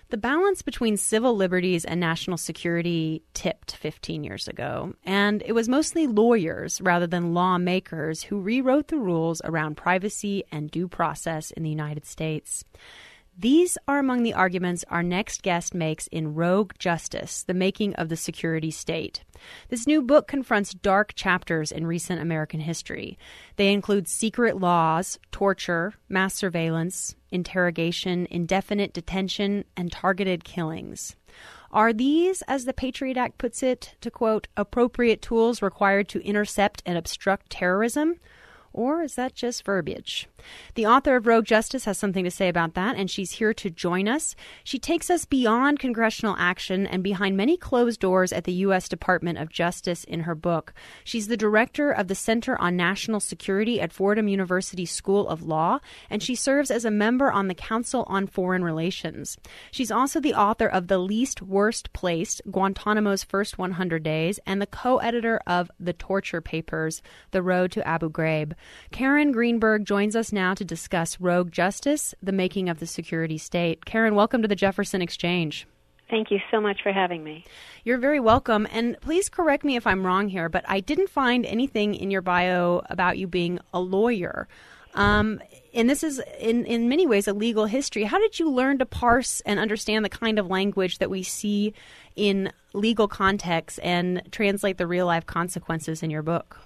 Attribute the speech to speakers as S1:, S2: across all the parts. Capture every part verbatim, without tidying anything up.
S1: The balance between civil liberties and national security tipped fifteen years ago, and it was mostly lawyers rather than lawmakers who rewrote the rules around privacy and due process in the United States. These are among the arguments our next guest makes in Rogue Justice, The Making of the Security State. This new book confronts dark chapters in recent American history. They include secret laws, torture, mass surveillance, interrogation, indefinite detention, and targeted killings. Are these, as the Patriot Act puts it, to quote, appropriate tools required to intercept and obstruct terrorism? Or is that just verbiage? The author of Rogue Justice has something to say about that, and she's here to join us. She takes us beyond congressional action and behind many closed doors at the U S Department of Justice in her book. She's the director of the Center on National Security at Fordham University School of Law, and she serves as a member on the Council on Foreign Relations. She's also the author of The Least Worst Placed, Guantanamo's First one hundred Days, and the co-editor of The Torture Papers, The Road to Abu Ghraib. Karen Greenberg joins us now to discuss Rogue Justice, The Making of the Security State. Karen, welcome to the Jefferson Exchange.
S2: Thank you so much for having me.
S1: You're very welcome. And please correct me if I'm wrong here, but I didn't find anything in your bio about you being a lawyer. Um, and this is, in, in many ways, a legal history. How did you learn to parse and understand the kind of language that we see in legal contexts and translate the real-life consequences in your book?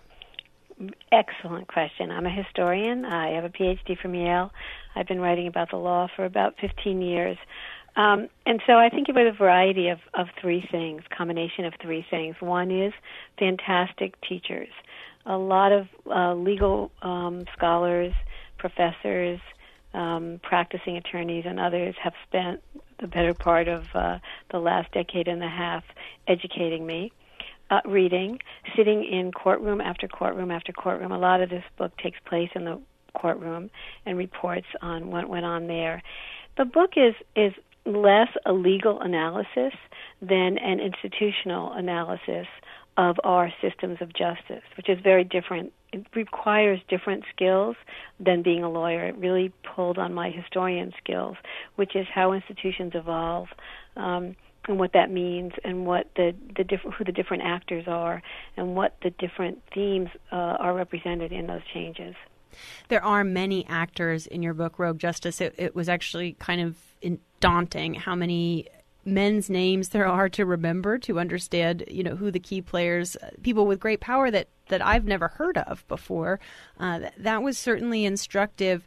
S2: Excellent question. I'm a historian. I have a P H D from Yale. I've been writing about the law for about fifteen years. Um, and so I think it was a variety of, of three things, combination of three things. One is fantastic teachers. A lot of uh, legal um, scholars, professors, um, practicing attorneys, and others have spent the better part of uh, the last decade and a half educating me. Uh, reading, sitting in courtroom after courtroom after courtroom. A lot of this book takes place in the courtroom and reports on what went on there. The book is, is less a legal analysis than an institutional analysis of our systems of justice, which is very different. It requires different skills than being a lawyer. It really pulled on my historian skills, which is how institutions evolve, um, and what that means, and what the the different who the different actors are, and what the different themes uh, are represented in those changes.
S1: There are many actors in your book, Rogue Justice. It, it was actually kind of in, daunting how many men's names there are to remember to understand, you know, who the key players, people with great power that that I've never heard of before. Uh, that, that was certainly instructive.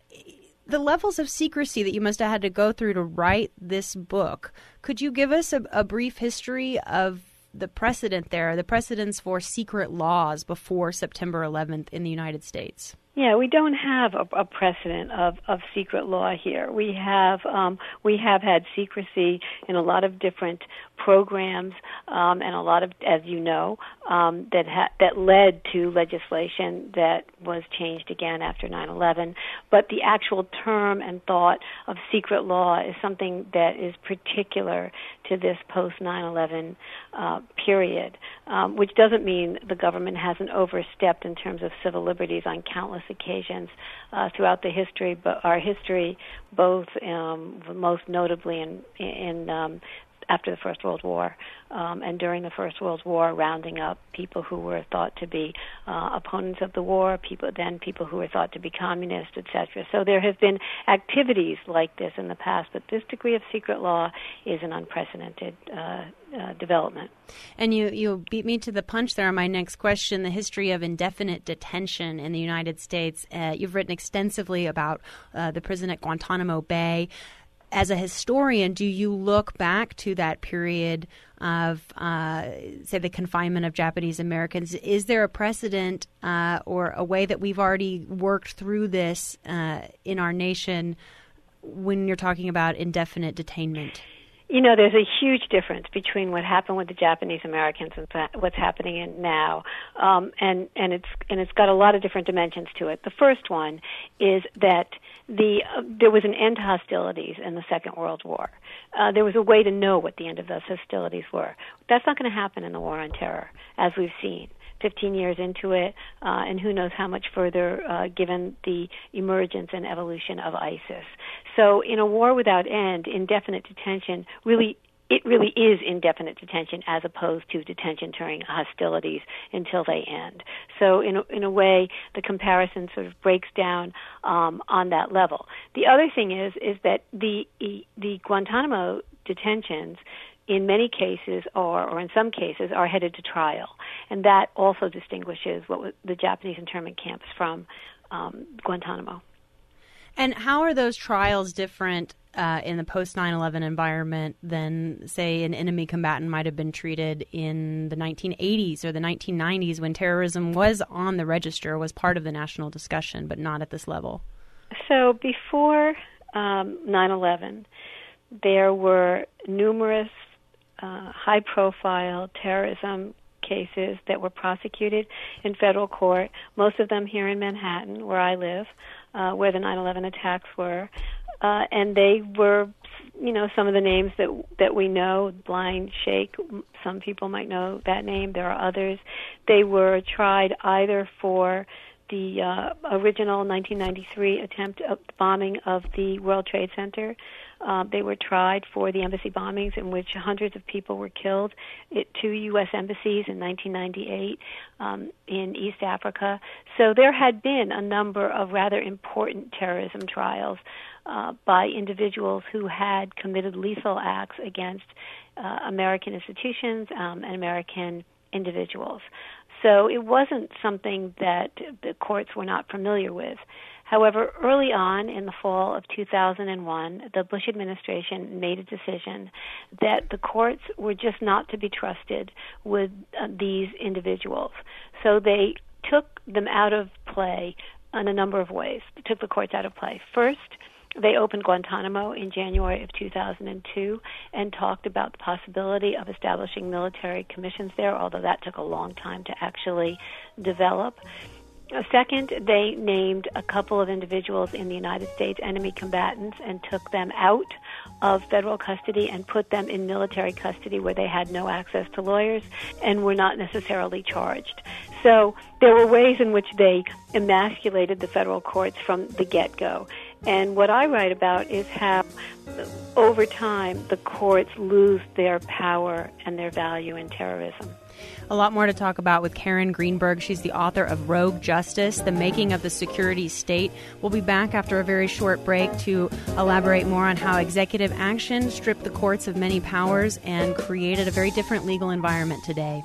S1: The levels of secrecy that you must have had to go through to write this book, could you give us a, a brief history of the precedent there, the precedents for secret laws before September eleventh in the United States?
S2: Yeah, we don't have a, a precedent of, of secret law here. We have um, we have had secrecy in a lot of different programs, um, and a lot of, as you know, um, that ha- that led to legislation that was changed again after nine eleven. But the actual term and thought of secret law is something that is particular to this post nine eleven uh, period, um, which doesn't mean the government hasn't overstepped in terms of civil liberties on countless occasions uh, throughout the history, but our history, both um, most notably in, in um, after the First World War um, and during the First World War, rounding up people who were thought to be uh, opponents of the war, people then people who were thought to be communists, et cetera. So there have been activities like this in the past, but this degree of secret law is an unprecedented uh, uh, development.
S1: And you, you beat me to the punch there on my next question, the history of indefinite detention in the United States. Uh, you've written extensively about uh, the prison at Guantanamo Bay. As a historian, do you look back to that period of, uh, say, the confinement of Japanese Americans? Is there a precedent uh, or a way that we've already worked through this uh, in our nation when you're talking about indefinite detainment?
S2: You know, there's a huge difference between what happened with the Japanese Americans and what's happening in now, um, and and it's and it's got a lot of different dimensions to it. The first one is that the uh, there was an end to hostilities in the Second World War. Uh, there was a way to know what the end of those hostilities were. That's not going to happen in the War on Terror, as we've seen. fifteen years into it, uh, and who knows how much further uh, given the emergence and evolution of ISIS. So in a war without end, indefinite detention really it really is indefinite detention as opposed to detention during hostilities until they end. So in a, in a way, the comparison sort of breaks down um, on that level. The other thing is is that the the Guantanamo detentions in many cases are, or in some cases, are headed to trial. And that also distinguishes what was the Japanese internment camps from um, Guantanamo.
S1: And how are those trials different uh, in the post nine eleven environment than, say, an enemy combatant might have been treated in the nineteen eighties or the nineteen nineties when terrorism was on the register, was part of the national discussion, but not at this level?
S2: So before um, nine eleven, there were numerous uh, high-profile terrorism cases that were prosecuted in federal court, most of them here in Manhattan, where I live, uh, where the nine eleven attacks were. Uh, and they were, you know, some of the names that that we know, Blind Sheikh, some people might know that name. There are others. They were tried either for the uh, original nineteen ninety-three attempt of bombing of the World Trade Center. Uh, they were tried for the embassy bombings in which hundreds of people were killed at two U S embassies in nineteen ninety-eight um, in East Africa. So there had been a number of rather important terrorism trials uh, by individuals who had committed lethal acts against uh, American institutions um, and American individuals. So it wasn't something that the courts were not familiar with. However, early on in the fall of two thousand one, the Bush administration made a decision that the courts were just not to be trusted with uh, these individuals. So they took them out of play in a number of ways. They took the courts out of play. First, they opened Guantanamo in January of two thousand two and talked about the possibility of establishing military commissions there, although that took a long time to actually develop. Second, they named a couple of individuals in the United States enemy combatants and took them out of federal custody and put them in military custody where they had no access to lawyers and were not necessarily charged. So there were ways in which they emasculated the federal courts from the get-go. And what I write about is how, over time, the courts lose their power and their value in terrorism.
S1: A lot more to talk about with Karen Greenberg. She's the author of Rogue Justice, The Making of the Security State. We'll be back after a very short break to elaborate more on how executive action stripped the courts of many powers and created a very different legal environment today.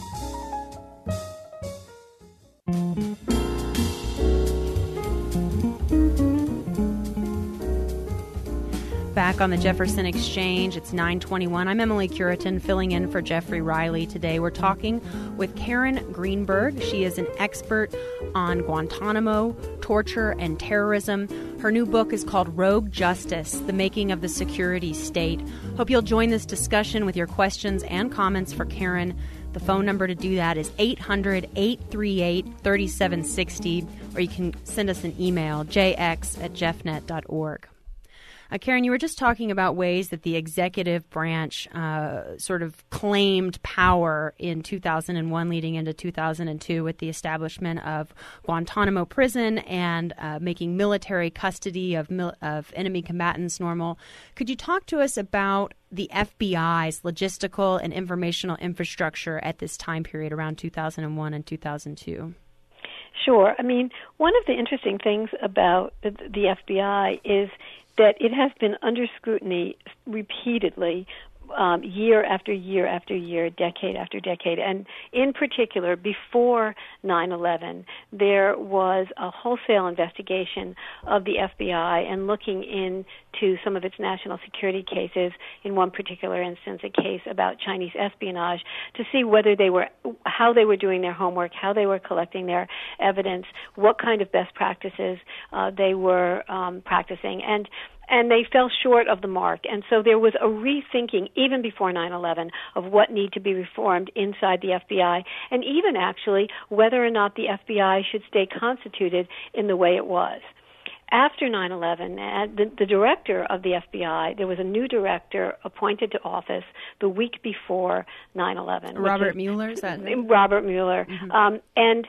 S1: Back on the Jefferson Exchange, it's nine twenty-one. I'm Emily Curitin, filling in for Jeffrey Riley today. We're talking with Karen Greenberg. She is an expert on Guantanamo, torture, and terrorism. Her new book is called Rogue Justice, The Making of the Security State. Hope you'll join this discussion with your questions and comments for Karen. The phone number to do that is eight hundred, eight three eight, three seven six zero, or you can send us an email, j x at jeffnet dot org. Uh, Karen, you were just talking about ways that the executive branch uh, sort of claimed power in two thousand one leading into two thousand two with the establishment of Guantanamo Prison and uh, making military custody of, mil- of enemy combatants normal. Could you talk to us about the F B I's logistical and informational infrastructure at this time period around two thousand one and two thousand two?
S2: Sure. I mean, one of the interesting things about the F B I is that it has been under scrutiny repeatedly, um, year after year after year, decade after decade. And in particular, before nine eleven, there was a wholesale investigation of the F B I and looking into some of its national security cases, in one particular instance, a case about Chinese espionage, to see whether they were, how they were doing their homework, how they were collecting their evidence, what kind of best practices uh, they were um, practicing. And And they fell short of the mark. And so there was a rethinking, even before nine eleven, of what need to be reformed inside the F B I, and even actually whether or not the F B I should stay constituted in the way it was. After nine eleven, the, the director of the F B I, there was a new director appointed to office the week before nine eleven.
S1: Robert Mueller, is that?
S2: Robert Mueller. Mm-hmm. Um, and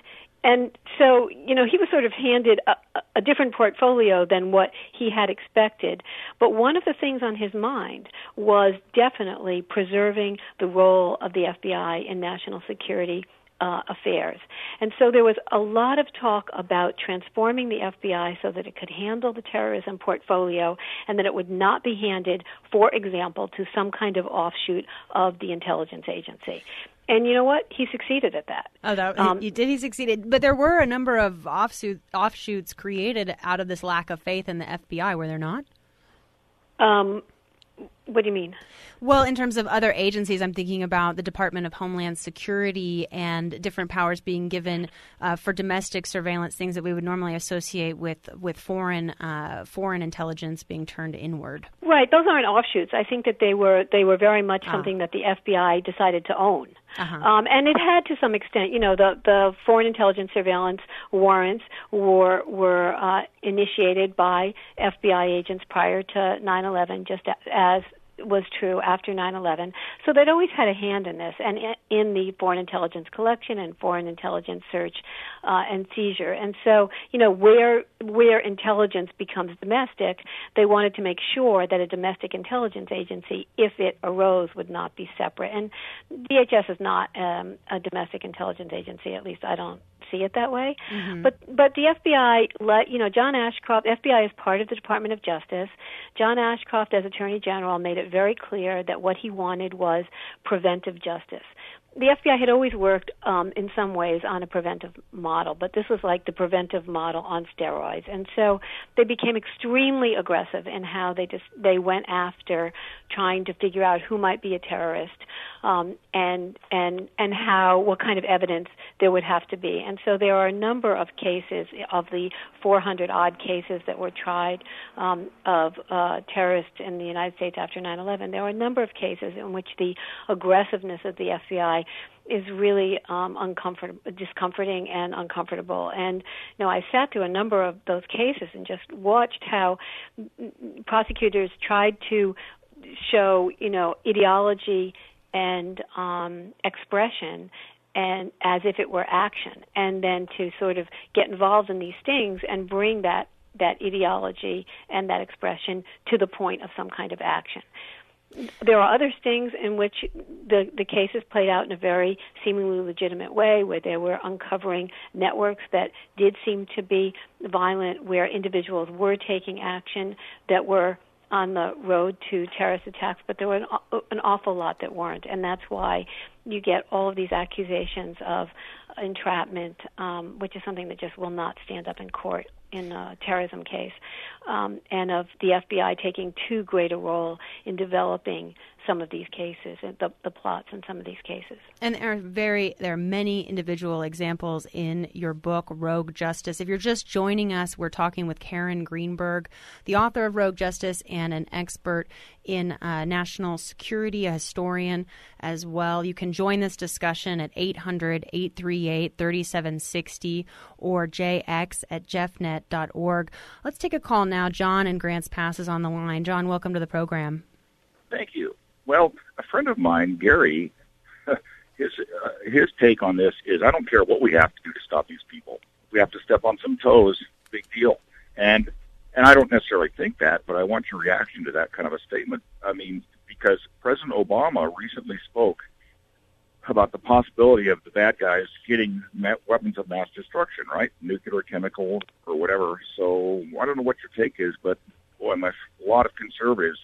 S2: and so, you know, he was sort of handed a, a different portfolio than what he had expected. But one of the things on his mind was definitely preserving the role of the F B I in national security Uh, affairs. And so there was a lot of talk about transforming the F B I so that it could handle the terrorism portfolio and that it would not be handed, for example, to some kind of offshoot of the intelligence agency. And you know what? He succeeded at that.
S1: Oh, that,
S2: um,
S1: he did. He succeeded. But there were a number of offshoot, offshoots created out of this lack of faith in the F B I, were there not?
S2: Um, what do you mean?
S1: Well, in terms of other agencies, I'm thinking about the Department of Homeland Security and different powers being given uh, for domestic surveillance, things that we would normally associate with with foreign uh, foreign intelligence being turned inward.
S2: Right. Those aren't offshoots. I think that they were they were very much
S1: Ah.
S2: something that the F B I decided to own.
S1: Uh-huh.
S2: Um, and it had to some extent, you know, the, the foreign intelligence surveillance warrants were were uh, initiated by F B I agents prior to nine eleven, just as was true after nine eleven. So they'd always had a hand in this and in the foreign intelligence collection and foreign intelligence search uh, and seizure. And so, you know, where where intelligence becomes domestic, they wanted to make sure that a domestic intelligence agency, if it arose, would not be separate. And D H S is not um, a domestic intelligence agency, at least I don't see it that way. Mm-hmm. But but the F B I, let you know, John Ashcroft, F B I is part of the Department of Justice. John Ashcroft, as Attorney General, made it very clear that what he wanted was preventive justice. The F B I had always worked um, in some ways on a preventive model, but this was like the preventive model on steroids. And so they became extremely aggressive in how they just they went after trying to figure out who might be a terrorist um, and and and how what kind of evidence there would have to be. And so there are a number of cases of the four hundred odd cases that were tried um, of uh, terrorists in the United States after nine eleven. There were a number of cases in which the aggressiveness of the F B I is really um, uncomfort- discomforting and uncomfortable. And, you know, I sat through a number of those cases and just watched how prosecutors tried to show, you know, ideology and um, expression and as if it were action, and then to sort of get involved in these things and bring that, that ideology and that expression to the point of some kind of action. There are other things in which the, the cases played out in a very seemingly legitimate way, where they were uncovering networks that did seem to be violent, where individuals were taking action that were on the road to terrorist attacks, but there were an, an awful lot that weren't, and that's why you get all of these accusations of entrapment, um, which is something that just will not stand up in court in a terrorism case, um, and of the F B I taking too great a role in developing some of these cases, the, the plots in some of these cases.
S1: And there are very there are many individual examples in your book, Rogue Justice. If you're just joining us, we're talking with Karen Greenberg, the author of Rogue Justice and an expert in uh, national security, a historian as well. You can join this discussion at eight hundred, eight three eight, three seven six zero or j x at jeff net dot org. Let's take a call now. John in Grants Pass is on the line. John, welcome to the program.
S3: Thank you. Well, a friend of mine, Gary, his uh, his take on this is, I don't care what we have to do to stop these people. We have to step on some toes, big deal. And and I don't necessarily think that, but I want your reaction to that kind of a statement. I mean, because President Obama recently spoke about the possibility of the bad guys getting weapons of mass destruction, right? Nuclear, chemical, or whatever. So I don't know what your take is, but boy, my, a lot of conservatives.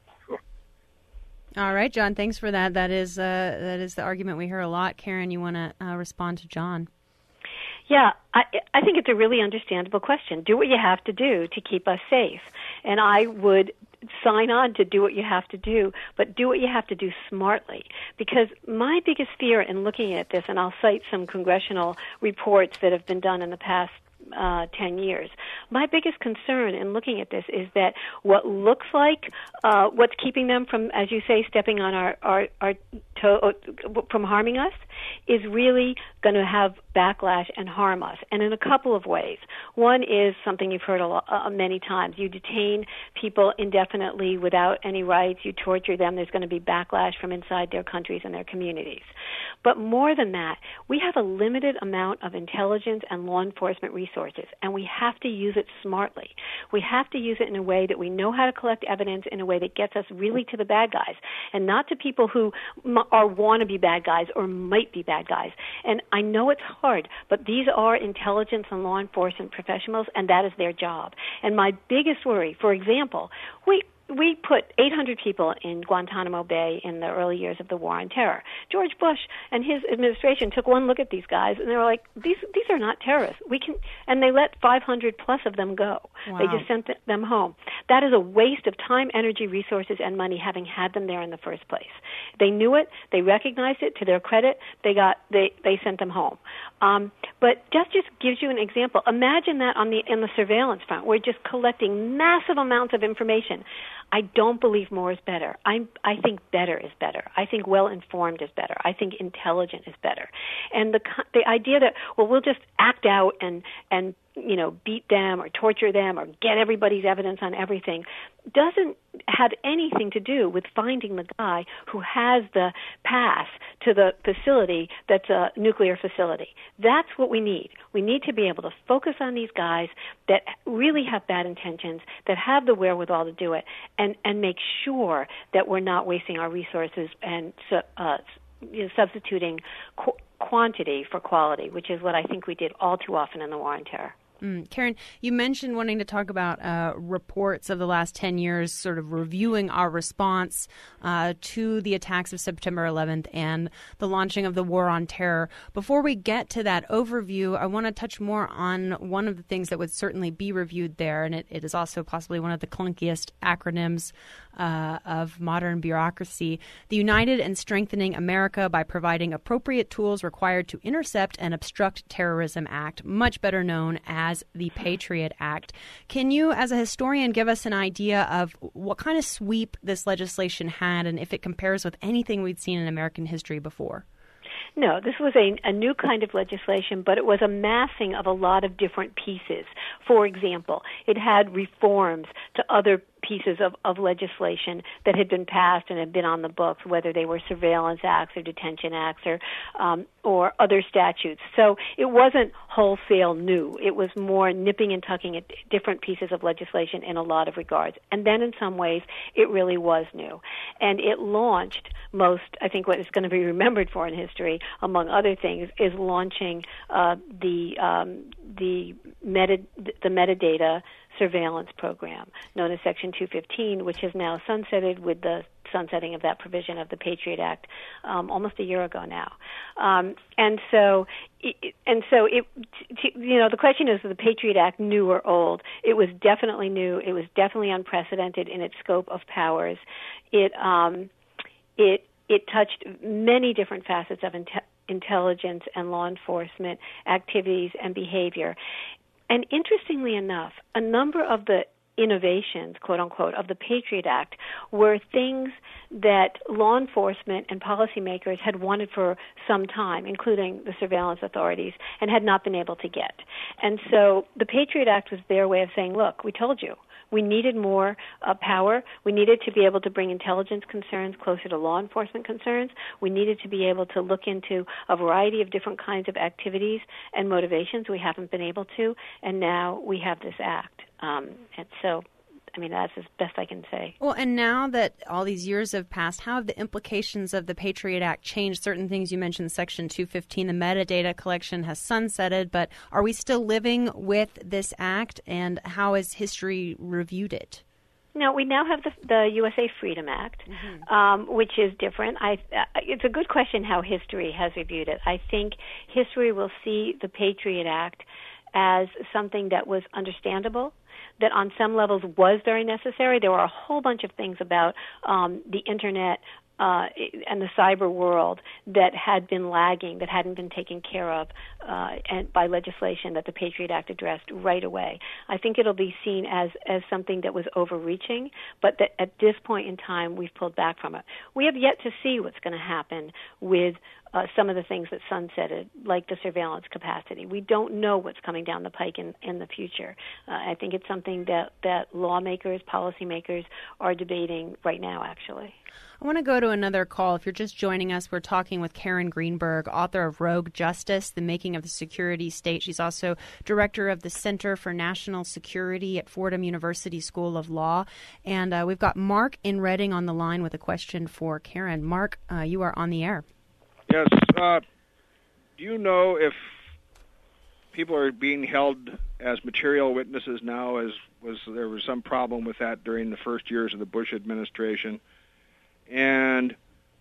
S1: All right, John, thanks for that. That is uh, that is the argument we hear a lot. Karen, you want to uh, respond to John?
S2: Yeah, I, I think it's a really understandable question. Do what you have to do to keep us safe. And I would sign on to do what you have to do, but do what you have to do smartly. Because my biggest fear in looking at this, and I'll cite some congressional reports that have been done in the past Uh, ten years. My biggest concern in looking at this is that what looks like uh, what's keeping them from, as you say, stepping on our, our, our toe, from harming us is really going to have backlash and harm us, and in a couple of ways. One is something you've heard a lot, uh, many times. You detain people indefinitely without any rights. You torture them. There's going to be backlash from inside their countries and their communities. But more than that, we have a limited amount of intelligence and law enforcement resources, and we have to use it smartly. We have to use it in a way that we know how to collect evidence in a way that gets us really to the bad guys and not to people who are wannabe bad guys or might be bad guys. And I know it's hard, but these are intelligence and law enforcement professionals, and that is their job. And my biggest worry, for example, we we put eight hundred people in Guantanamo Bay in the early years of the War on Terror. George Bush and his administration took one look at these guys, and they were like, these these are not terrorists. We can, and they let five hundred plus of them go.
S1: Wow.
S2: They just sent them home. That is a waste of time, energy, resources, and money, having had them there in the first place. They knew it. They recognized it. To their credit, they got they they sent them home. Um, but just just gives you an example. Imagine that on the in the surveillance front, we're just collecting massive amounts of information. I don't believe more is better. I I think better is better. I think well-informed is better. I think intelligent is better. And the the idea that, well, we'll just act out and, and you know, beat them or torture them or get everybody's evidence on everything doesn't have anything to do with finding the guy who has the pass to the facility that's a nuclear facility. That's what we need. We need to be able to focus on these guys that really have bad intentions, that have the wherewithal to do it, and, and make sure that we're not wasting our resources and uh, you know, substituting qu- quantity for quality, which is what I think we did all too often in the War on Terror.
S1: Mm. Karen, you mentioned wanting to talk about uh, reports of the last ten years, sort of reviewing our response uh, to the attacks of September eleventh and the launching of the War on Terror. Before we get to that overview, I want to touch more on one of the things that would certainly be reviewed there, and it, it is also possibly one of the clunkiest acronyms uh, of modern bureaucracy: the United and Strengthening America by Providing Appropriate Tools Required to Intercept and Obstruct Terrorism Act, much better known as as the Patriot Act. Can you, as a historian, give us an idea of what kind of sweep this legislation had and if it compares with anything we'd seen in American history before?
S2: No, this was a, a new kind of legislation, but it was a massing of a lot of different pieces. For example, it had reforms to other pieces of, of legislation that had been passed and had been on the books, whether they were surveillance acts or detention acts or um, or other statutes. So it wasn't wholesale new. It was more nipping and tucking at different pieces of legislation in a lot of regards. And then in some ways, it really was new. And it launched most, I think what it's going to be remembered for in history, among other things, is launching uh, the um, the meta the metadata surveillance program, known as Section two fifteen, which has now sunsetted with the sunsetting of that provision of the Patriot Act um, almost a year ago now. Um, and so, it, and so, it, t- you know, the question is, is the Patriot Act new or old? It was definitely new. It was definitely unprecedented in its scope of powers. It um, it it touched many different facets of inte- intelligence and law enforcement activities and behavior. And interestingly enough, a number of the innovations, quote unquote, of the Patriot Act were things that law enforcement and policymakers had wanted for some time, including the surveillance authorities, and had not been able to get. And so the Patriot Act was their way of saying, look, we told you. We needed more uh, power. We needed to be able to bring intelligence concerns closer to law enforcement concerns. We needed to be able to look into a variety of different kinds of activities and motivations we haven't been able to, and now we have this act. Um, and so, I mean, that's as best I can say.
S1: Well, and now that all these years have passed, how have the implications of the Patriot Act changed? Certain things you mentioned, Section two fifteen, the metadata collection has sunsetted, but are we still living with this act, and how has history reviewed it?
S2: No, we now have the, the U S A Freedom Act, mm-hmm. um, which is different. I, uh, it's a good question how history has reviewed it. I think history will see the Patriot Act as something that was understandable, that on some levels was very necessary. There were a whole bunch of things about um, the Internet uh, and the cyber world that had been lagging, that hadn't been taken care of uh, and by legislation that the Patriot Act addressed right away. I think it'll be seen as, as something that was overreaching, but that at this point in time we've pulled back from it. We have yet to see what's going to happen with Uh, some of the things that sunsetted, like the surveillance capacity. We don't know what's coming down the pike in, in the future. Uh, I think it's something that, that lawmakers, policymakers are debating right now, actually.
S1: I want to go to to another call. If you're just joining us, we're talking with Karen Greenberg, author of Rogue Justice, The Making of the Security State. She's also director of the Center for National Security at Fordham University School of Law. And uh, we've got Mark in Reading on the line with a question for Karen. Mark, uh, you are on the air.
S4: Yes. Uh, do you know if people are being held as material witnesses now, as was there was some problem with that during the first years of the Bush administration? And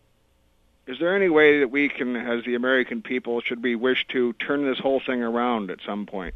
S4: is there any way that we can, as the American people, should we wish to turn this whole thing around at some point?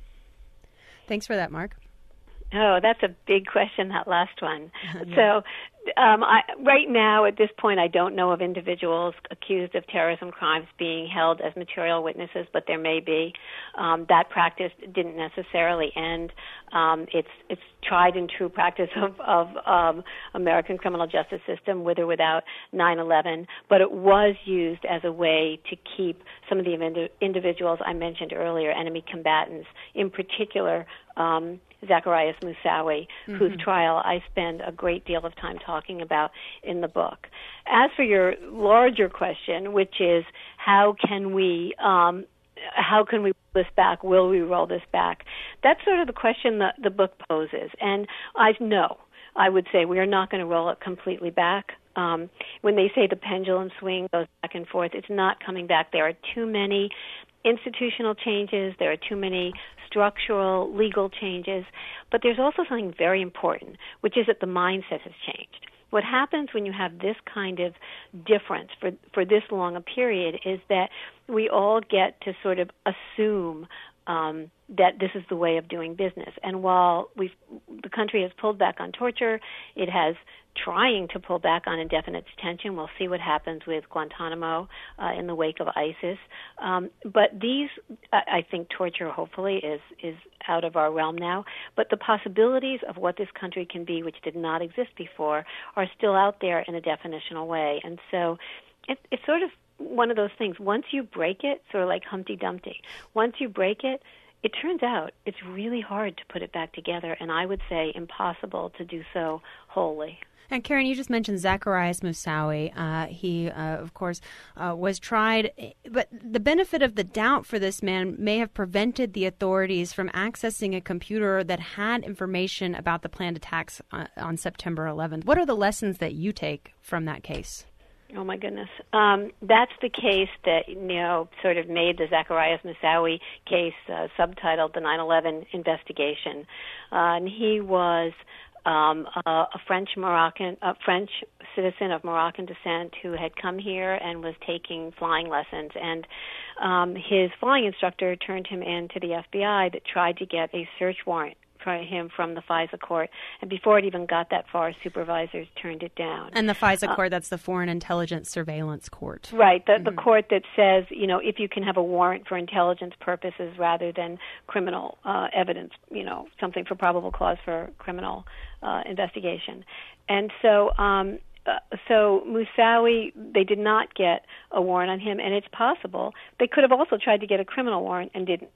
S1: Thanks for that, Mark.
S2: Oh, that's a big question, that last one.
S1: Yeah.
S2: So um, I, right now, at this point, I don't know of individuals accused of terrorism crimes being held as material witnesses, but there may be. Um, that practice didn't necessarily end. Um, it's it's tried and true practice of, of um, American criminal justice system, with or without nine eleven, but it was used as a way to keep some of the indi- individuals I mentioned earlier, enemy combatants, in particular, um, Zacarias Moussaoui, mm-hmm. whose trial I spend a great deal of time talking about in the book. As for your larger question, which is how can we um, how can we roll this back? Will we roll this back? That's sort of the question that the book poses. And I know, I would say we are not going to roll it completely back. Um, when they say the pendulum swing goes back and forth, it's not coming back. There are too many institutional changes. There are too many structural, legal changes. But there's also something very important, which is that the mindset has changed. What happens when you have this kind of difference for, for this long a period is that we all get to sort of assume um, that this is the way of doing business. And while we've, the country has pulled back on torture, it has trying to pull back on indefinite detention. We'll see what happens with Guantanamo uh, in the wake of ISIS. Um, but these, I, I think torture hopefully is, is out of our realm now. But the possibilities of what this country can be, which did not exist before, are still out there in a definitional way. And so it, it's sort of one of those things. Once you break it, sort of like Humpty Dumpty, once you break it, it turns out it's really hard to put it back together, and I would say impossible to do so wholly.
S1: And Karen, you just mentioned Zacarias Moussaoui. Uh, he, uh, of course, uh, was tried, but the benefit of the doubt for this man may have prevented the authorities from accessing a computer that had information about the planned attacks on, on September eleventh. What are the lessons that you take from that case?
S2: Oh, my goodness. Um, that's the case that, you know, sort of made the Zacarias Moussaoui case uh, subtitled the nine eleven investigation. Uh, and he was um, a, a French Moroccan, a French citizen of Moroccan descent who had come here and was taking flying lessons. And um, his flying instructor turned him in to the F B I that tried to get a search warrant for him from the FISA court. And before it even got that far, supervisors turned it down.
S1: And the FISA uh, court, that's the Foreign Intelligence Surveillance Court.
S2: Right, the,
S1: mm-hmm.
S2: the court that says, you know, if you can have a warrant for intelligence purposes rather than criminal uh, evidence, you know, something for probable cause for criminal uh, investigation. And so um, uh, so Moussaoui, they did not get a warrant on him, and it's possible they could have also tried to get a criminal warrant and didn't.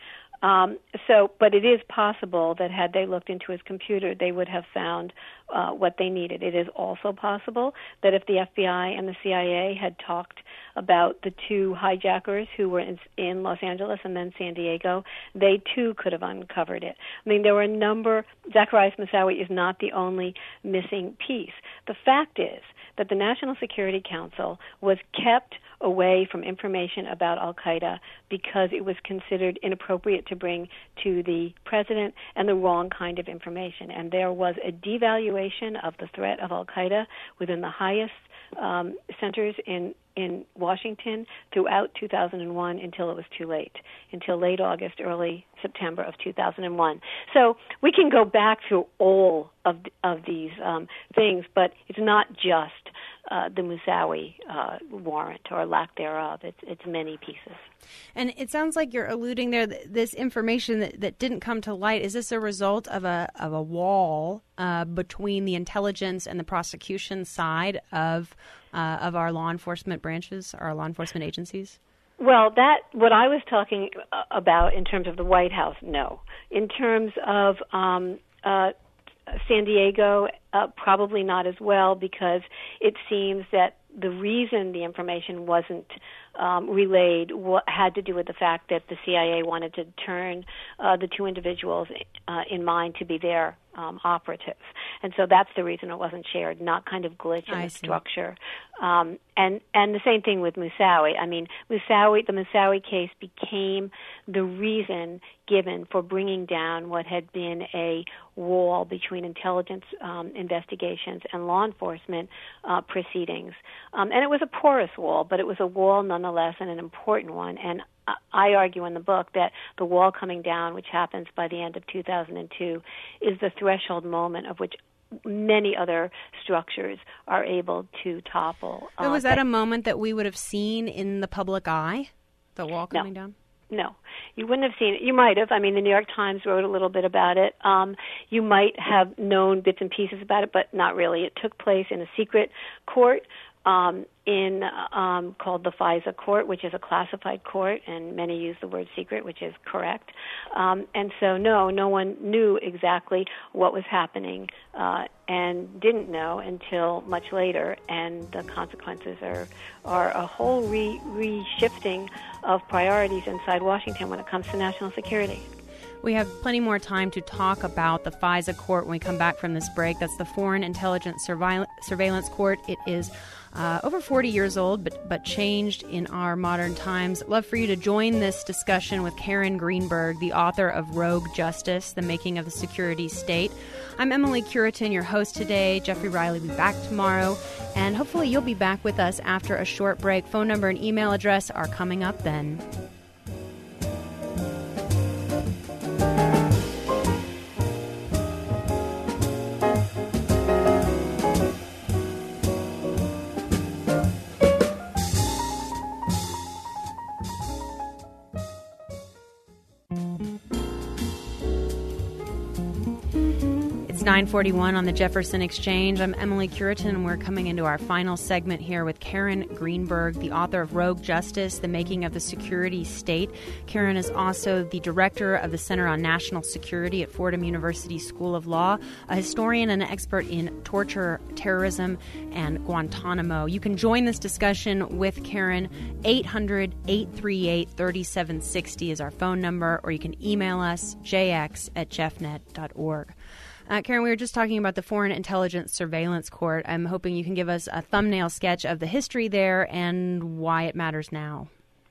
S2: Um, so, but it is possible that had they looked into his computer, they would have found uh, what they needed. It is also possible that if the F B I and the C I A had talked about the two hijackers who were in, in Los Angeles and then San Diego, they too could have uncovered it. I mean, there were a number. Zacarias Moussaoui is not the only missing piece. The fact is that the National Security Council was kept away from information about al-Qaeda because it was considered inappropriate to bring to the president and the wrong kind of information. And there was a devaluation of the threat of al-Qaeda within the highest um, centers in in Washington throughout two thousand one until it was too late, until late August, early September of two thousand one. So we can go back through all of of these um, things, but it's not just uh, the Moussaoui uh, warrant or lack thereof. It's it's many pieces.
S1: And it sounds like you're alluding there that this information that, that didn't come to light, is this a result of a of a wall uh, between the intelligence and the prosecution side of uh, of our law enforcement branches, our law enforcement agencies?
S2: Well, that what I was talking about in terms of the White House, no. In terms of um, uh, San Diego, uh, probably not as well, because it seems that the reason the information wasn't um, relayed w- had to do with the fact that the C I A wanted to turn uh, the two individuals uh, in mind to be their um, operatives. And so that's the reason it wasn't shared, not kind of glitch in
S1: I
S2: the
S1: see.
S2: structure. Um, and, and the same thing with Moussaoui. I mean, Moussaoui, the Moussaoui case became the reason given for bringing down what had been a wall between intelligence um, investigations and law enforcement uh, proceedings. Um, and it was a porous wall, but it was a wall nonetheless, and an important one. And I argue in the book that the wall coming down, which happens by the end of two thousand two, is the threshold moment of which many other structures are able to topple.
S1: So was
S2: uh,
S1: that a moment that we would have seen in the public eye, the wall coming
S2: no.
S1: down?
S2: No, you wouldn't have seen it. You might have. I mean, the New York Times wrote a little bit about it. Um, you might have known bits and pieces about it, but not really. It took place in a secret court um, in um, called the FISA court, which is a classified court, and many use the word secret, which is correct. Um, and so, no, no one knew exactly what was happening uh, and didn't know until much later, and the consequences are are a whole re- re-shifting of priorities inside Washington when it comes to national security.
S1: We have plenty more time to talk about the FISA court when we come back from this break. That's the Foreign Intelligence Surveil- Surveillance Court. It is uh, over forty years old, but but changed in our modern times. Love for you to join this discussion with Karen Greenberg, the author of Rogue Justice, The Making of the Security State. I'm Emily Curitin, your host today. Jeffrey Riley will be back tomorrow, and hopefully you'll be back with us after a short break. Phone number and email address are coming up then. nine forty-one on the Jefferson Exchange. I'm Emily Curitin, and we're coming into our final segment here with Karen Greenberg, the author of Rogue Justice, The Making of the Security State. Karen is also the director of the Center on National Security at Fordham University School of Law, a historian and an expert in torture, terrorism, and Guantanamo. You can join this discussion with Karen. eight hundred, eight three eight, three seven six zero is our phone number, or you can email us, j x at jeffnet dot org. Uh, Karen, we were just talking about the Foreign Intelligence Surveillance Court. I'm hoping you can give us a thumbnail sketch of the history there and why it matters now.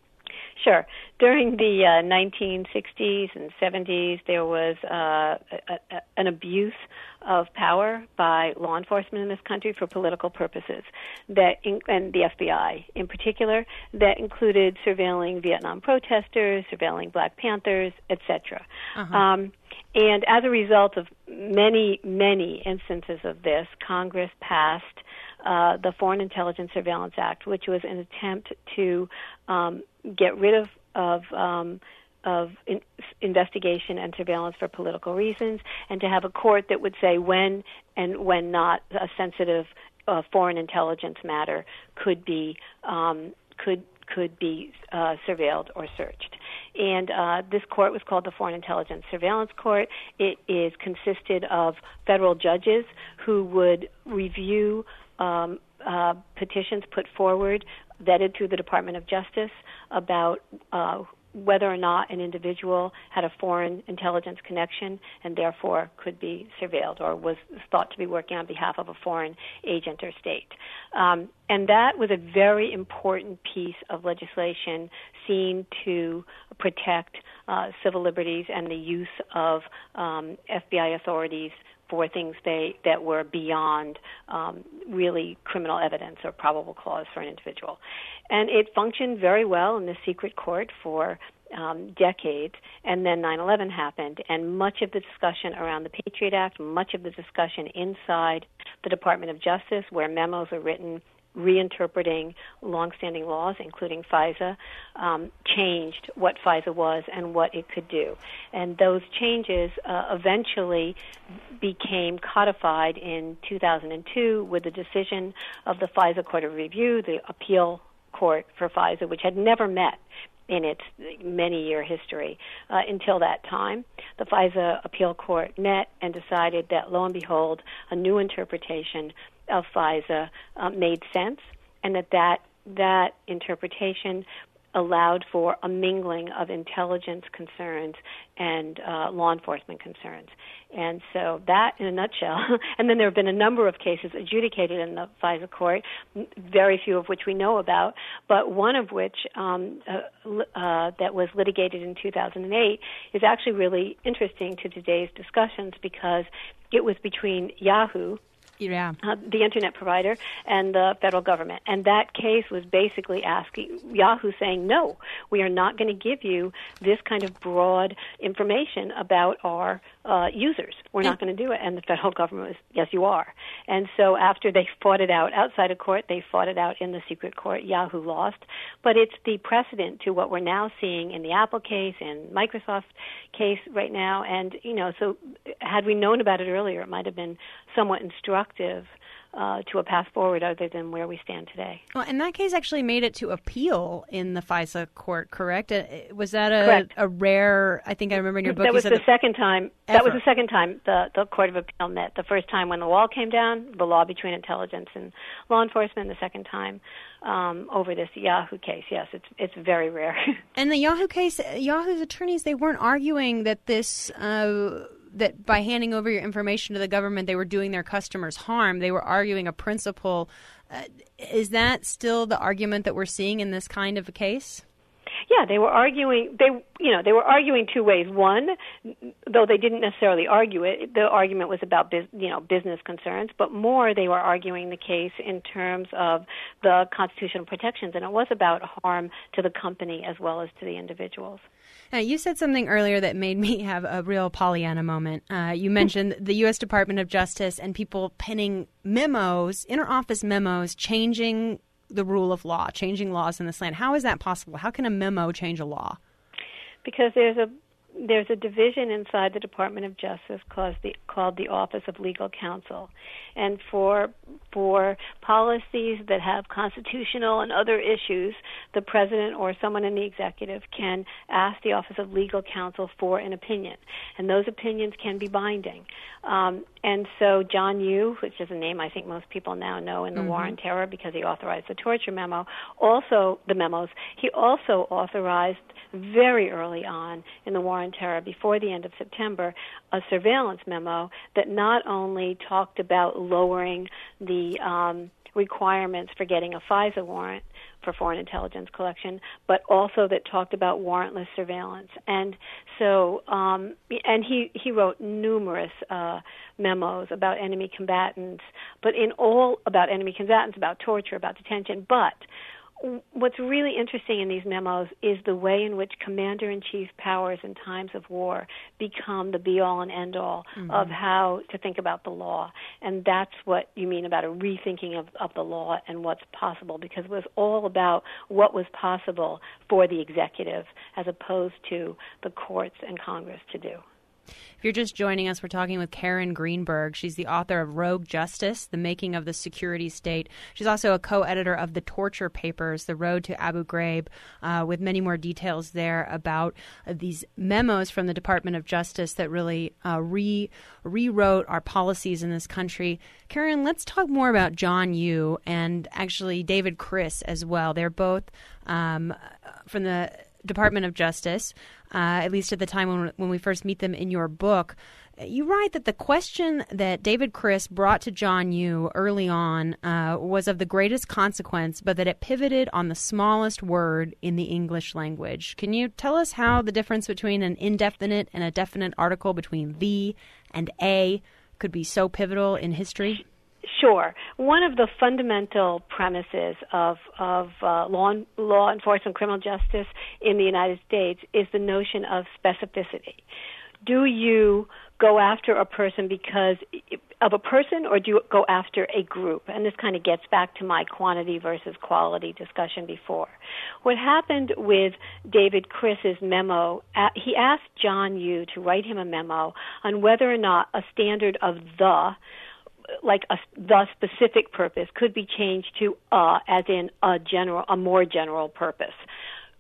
S2: Sure. During the uh, nineteen sixties and seventies, there was uh, a, a, an abuse of power by law enforcement in this country for political purposes, that in, and the F B I in particular, that included surveilling Vietnam protesters, surveilling Black Panthers, et cetera. Uh-huh. Um, and as a result of many, many instances of this, Congress passed uh, the Foreign Intelligence Surveillance Act, which was an attempt to um, get rid of of, um, of in, investigation and surveillance for political reasons, and to have a court that would say when and when not a sensitive uh, foreign intelligence matter could be um, could could be uh, surveilled or searched. And uh, this court was called the Foreign Intelligence Surveillance Court. It is consisted of federal judges who would review um, uh, petitions put forward, vetted through the Department of Justice, about uh, whether or not an individual had a foreign intelligence connection and therefore could be surveilled or was thought to be working on behalf of a foreign agent or state. Um, and that was a very important piece of legislation seen to protect uh, civil liberties and the use of um, F B I authorities for things they that were beyond um, really criminal evidence or probable cause for an individual. And it functioned very well in the secret court for um, decades, and then nine eleven happened, and much of the discussion around the Patriot Act, much of the discussion inside the Department of Justice, where memos are written reinterpreting longstanding laws, including FISA, um, changed what FISA was and what it could do. And those changes uh, eventually became codified in two thousand two with the decision of the FISA Court of Review, the appeal court for FISA, which had never met in its many-year history. Uh, until that time, the FISA appeal court met and decided that, lo and behold, a new interpretation of FISA uh, made sense, and that that, that interpretation allowed for a mingling of intelligence concerns and uh, law enforcement concerns. And so that, in a nutshell, and then there have been a number of cases adjudicated in the FISA court, very few of which we know about, but one of which um, uh, uh, that was litigated in two thousand eight is actually really interesting to today's discussions because it was between Yahoo,
S1: Yeah.
S2: Uh, the internet provider, and the federal government. And that case was basically asking Yahoo saying, no, we are not going to give you this kind of broad information about our uh, users. We're not going to do it. And the federal government was, yes, you are. And so after they fought it out outside of court, they fought it out in the secret court. Yahoo lost. But it's the precedent to what we're now seeing in the Apple case and Microsoft case right now. And, you know, so had we known about it earlier, it might have been somewhat instructive uh, to a path forward other than where we stand today.
S1: Well, and that case actually made it to appeal in the FISA court, correct? Uh, Was that a, a rare, I think I remember in your book
S2: that was
S1: you
S2: the
S1: said
S2: second time.
S1: Ever.
S2: That was the second time the, the Court of Appeal met. The first time when the wall came down, the law between intelligence and law enforcement. The second time um, over this Yahoo case. Yes, it's it's very rare.
S1: And the Yahoo case, Yahoo's attorneys, they weren't arguing that this... Uh, that by handing over your information to the government, they were doing their customers harm. They were arguing a principle. Uh, is that still the argument that we're seeing in this kind of a case?
S2: Yeah, they were arguing. They, you know, they were arguing two ways. One, though they didn't necessarily argue it, the argument was about, bus- you know, business concerns. But more, they were arguing the case in terms of the constitutional protections, and it was about harm to the company as well as to the individuals.
S1: Now, you said something earlier that made me have a real Pollyanna moment. Uh, you mentioned the U S Department of Justice and people penning memos, interoffice memos, changing the rule of law, changing laws in this land. How is that possible? How can a memo change a law?
S2: Because there's a there's a division inside the Department of Justice called the called the Office of Legal Counsel, and for for policies that have constitutional and other issues, the president or someone in the executive can ask the Office of Legal Counsel for an opinion, and those opinions can be binding. Um, and so John Yoo, which is a name I think most people now know in the mm-hmm. War on Terror because he authorized the torture memo, also the memos, he also authorized very early on in the War on Terror, before the end of September, a surveillance memo that not only talked about lowering the um, requirements for getting a FISA warrant for foreign intelligence collection, but also that talked about warrantless surveillance. And so, um, and he, he wrote numerous uh, memos about enemy combatants, but in all about enemy combatants, about torture, about detention. But what's really interesting in these memos is the way in which commander-in-chief powers in times of war become the be-all and end-all mm-hmm. of how to think about the law. And that's what you mean about a rethinking of, of the law and what's possible, because it was all about what was possible for the executive as opposed to the courts and Congress to do.
S1: If you're just joining us, we're talking with Karen Greenberg. She's the author of Rogue Justice, The Making of the Security State. She's also a co-editor of The Torture Papers, The Road to Abu Ghraib, uh, with many more details there about uh, these memos from the Department of Justice that really uh, re rewrote our policies in this country. Karen, let's talk more about John Yoo and actually David Criss as well. They're both um, from the Department of Justice, uh, at least at the time when, when we first meet them in your book. You write that the question that David Criss brought to John Yoo early on uh, was of the greatest consequence, but that it pivoted on the smallest word in the English language. Can you tell us how the difference between an indefinite and a definite article between the and a could be so pivotal in history?
S2: Sure. One of the fundamental premises of, of uh, law, law enforcement, criminal justice in the United States is the notion of specificity. Do you go after a person because of a person, or do you go after a group? And this kind of gets back to my quantity versus quality discussion before. What happened with David Criss's memo, uh, he asked John Yoo to write him a memo on whether or not a standard of the like a, the specific purpose could be changed to uh, as in a general, a more general purpose.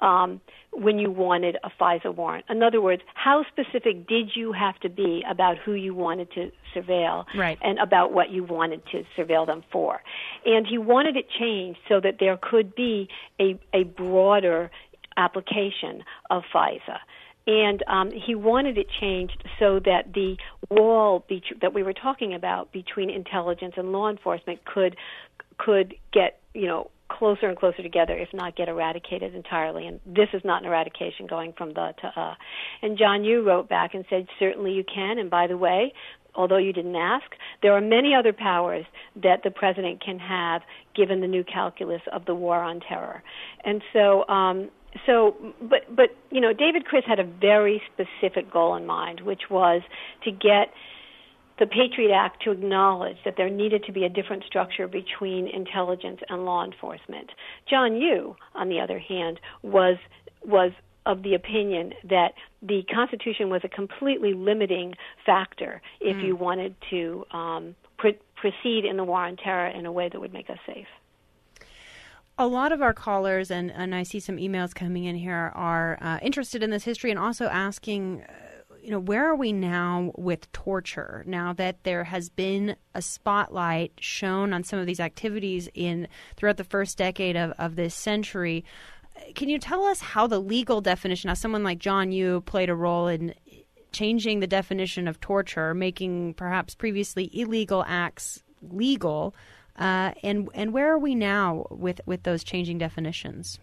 S2: um, when you wanted a FISA warrant. In other words, how specific did you have to be about who you wanted to surveil
S1: right.
S2: and about what you wanted to surveil them for? And he wanted it changed so that there could be a, a broader application of FISA. And um, he wanted it changed so that the wall be- that we were talking about between intelligence and law enforcement could could get, you know, closer and closer together, if not get eradicated entirely. And this is not an eradication going from the to uh. And John Yoo wrote back and said, certainly you can. And by the way, although you didn't ask, there are many other powers that the president can have given the new calculus of the war on terror. And so, um, so, but, but, you know, David Criss had a very specific goal in mind, which was to get the Patriot Act to acknowledge that there needed to be a different structure between intelligence and law enforcement. John Yoo, on the other hand, was was of the opinion that the Constitution was a completely limiting factor if mm. you wanted to um, pr- proceed in the war on terror in a way that would make us safe.
S1: A lot of our callers, and, and I see some emails coming in here, are uh, interested in this history and also asking, uh, you know, where are we now with torture now that there has been a spotlight shown on some of these activities in throughout the first decade of, of this century? Can you tell us how the legal definition, how someone like John Yoo played a role in changing the definition of torture, making perhaps previously illegal acts legal? Uh, and and where are we now with, with those changing definitions?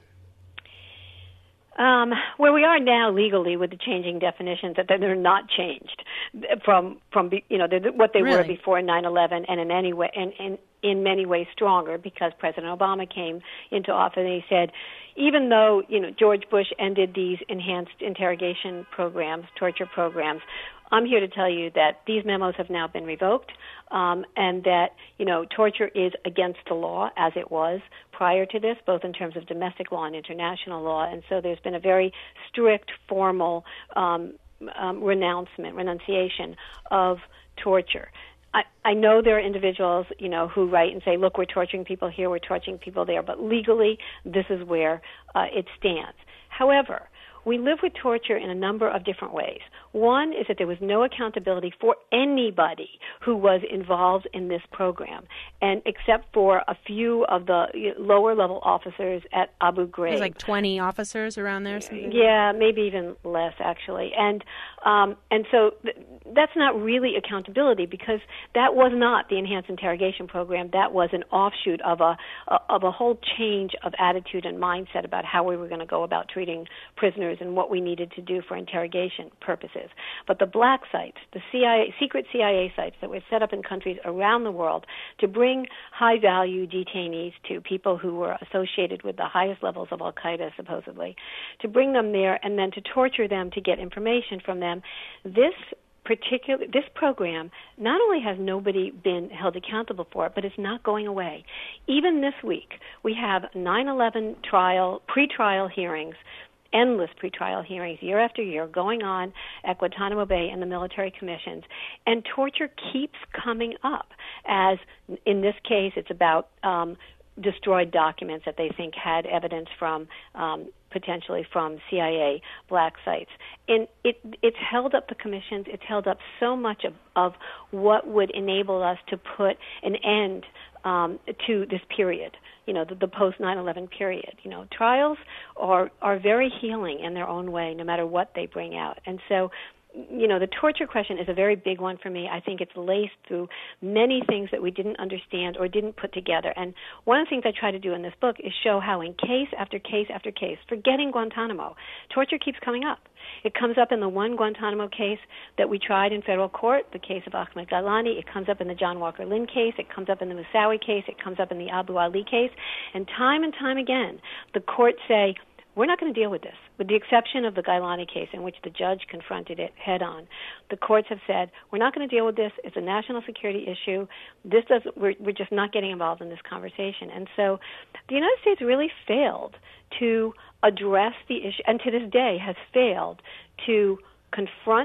S2: Um, where we are now legally with the changing definitions, that they're not changed from from you know what they
S1: really?
S2: were before nine eleven, and in any way and in in many ways stronger because President Obama came into office and he said, even though you know George Bush ended these enhanced interrogation programs, torture programs, I'm here to tell you that these memos have now been revoked, um, and that, you know, torture is against the law as it was prior to this, both in terms of domestic law and international law. And so there's been a very strict, formal um, um, renouncement, renunciation of torture. I, I know there are individuals, you know, who write and say, look, we're torturing people here, we're torturing people there, but legally, this is where uh, it stands. However, we live with torture in a number of different ways. One is that there was no accountability for anybody who was involved in this program, and except for a few of the lower-level officers at Abu Ghraib.
S1: There's like twenty officers around there? Something?
S2: Yeah, maybe even less, actually. And um, and so th- that's not really accountability because that was not the enhanced interrogation program. That was an offshoot of a, a of a whole change of attitude and mindset about how we were going to go about treating prisoners and what we needed to do for interrogation purposes. But the black sites, the C I A, secret C I A sites that were set up in countries around the world to bring high-value detainees to people who were associated with the highest levels of Al-Qaeda, supposedly, to bring them there and then to torture them to get information from them, this particular this program not only has nobody been held accountable for it, but it's not going away. Even this week, we have nine eleven trial, pre-trial hearings, endless pretrial hearings year after year going on at Guantanamo Bay and the military commissions, and torture keeps coming up. As in this case, it's about um, destroyed documents that they think had evidence from um, potentially from C I A black sites. And it, it's held up the commissions. It's held up so much of, of what would enable us to put an end um, to this period, you know, the, the post nine eleven period. You know, trials are, are very healing in their own way, no matter what they bring out. And so, you know, the torture question is a very big one for me. I think it's laced through many things that we didn't understand or didn't put together. And one of the things I try to do in this book is show how in case after case after case, forgetting Guantanamo, torture keeps coming up. It comes up in the one Guantanamo case that we tried in federal court, the case of Ahmed Ghailani. It comes up in the John Walker Lynn case. It comes up in the Moussaoui case. It comes up in the Abu Ali case. And time and time again, the courts say, we're not going to deal with this, with the exception of the Ghailani case in which the judge confronted it head on. The courts have said, we're not going to deal with this. It's a national security issue. This does, we're, we're just not getting involved in this conversation. And so the United States really failed to address the issue, and to this day has failed to confront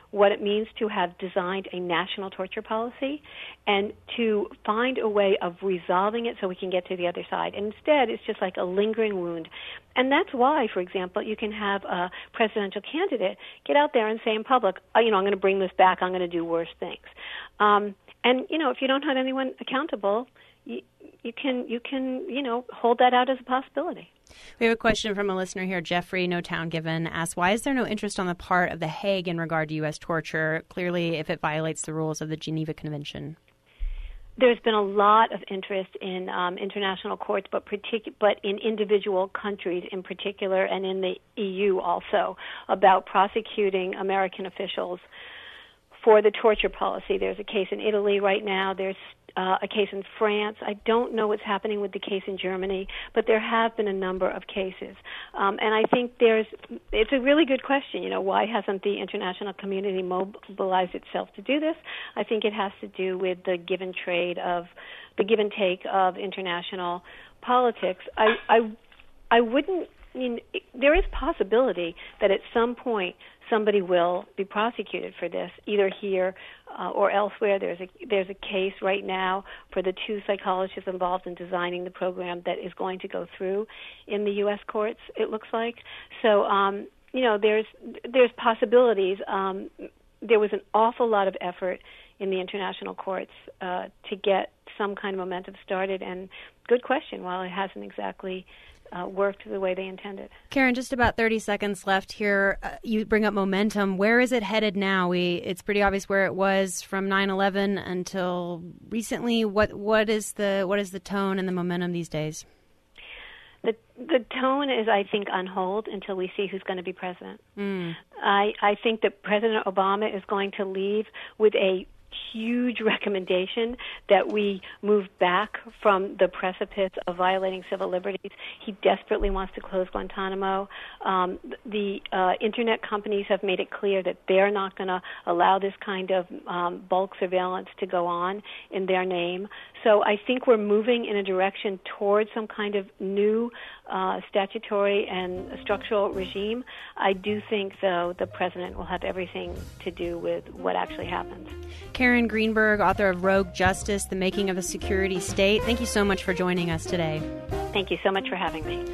S2: what it means to have designed a national torture policy and to find a way of resolving it so we can get to the other side. And instead, it's just like a lingering wound. And that's why, for example, you can have a presidential candidate get out there and say in public, oh, you know, I'm going to bring this back, I'm going to do worse things. Um, and, you know, if you don't have anyone accountable, you, you can, you can, you know, hold that out as a possibility.
S1: We have a question from a listener here. Jeffrey, no town given, asks, why is there no interest on the part of The Hague in regard to U S torture, clearly if it violates the rules of the Geneva Convention?
S2: There's been a lot of interest in um, international courts, but partic- but in individual countries in particular, and in the E U also, about prosecuting American officials for the torture policy. There's a case in Italy right now. There's uh, a case in France. I don't know what's happening with the case in Germany, but there have been a number of cases. Um, and I think there's, it's a really good question, you know, why hasn't the international community mobilized itself to do this? I think it has to do with the give and trade of, the give and take of international politics. I, I, I wouldn't, I mean, there is possibility that at some point somebody will be prosecuted for this, either here uh, or elsewhere. There's a there's a case right now for the two psychologists involved in designing the program that is going to go through in the U S courts, it looks like. So, um, you know, there's there's possibilities. Um, there was an awful lot of effort in the international courts uh, to get some kind of momentum started, and good question, while it hasn't exactly Uh, worked the way they intended.
S1: Karen, just about thirty seconds left here. Uh, you bring up momentum. Where is it headed now? We It's pretty obvious where it was from nine eleven until recently. What what is the what is the tone and the momentum these days?
S2: The the tone is, I think, on hold until we see who's going to be president.
S1: Mm.
S2: I, I think that President Obama is going to leave with a huge recommendation that we move back from the precipice of violating civil liberties. He desperately wants to close Guantanamo. Um, the uh, Internet companies have made it clear that they're not going to allow this kind of um, bulk surveillance to go on in their name. So I think we're moving in a direction towards some kind of new uh, statutory and structural regime. I do think, though, the president will have everything to do with what actually happens.
S1: Karen Greenberg, author of Rogue Justice, The Making of a Security State. Thank you so much for joining us today.
S2: Thank you so much for having me.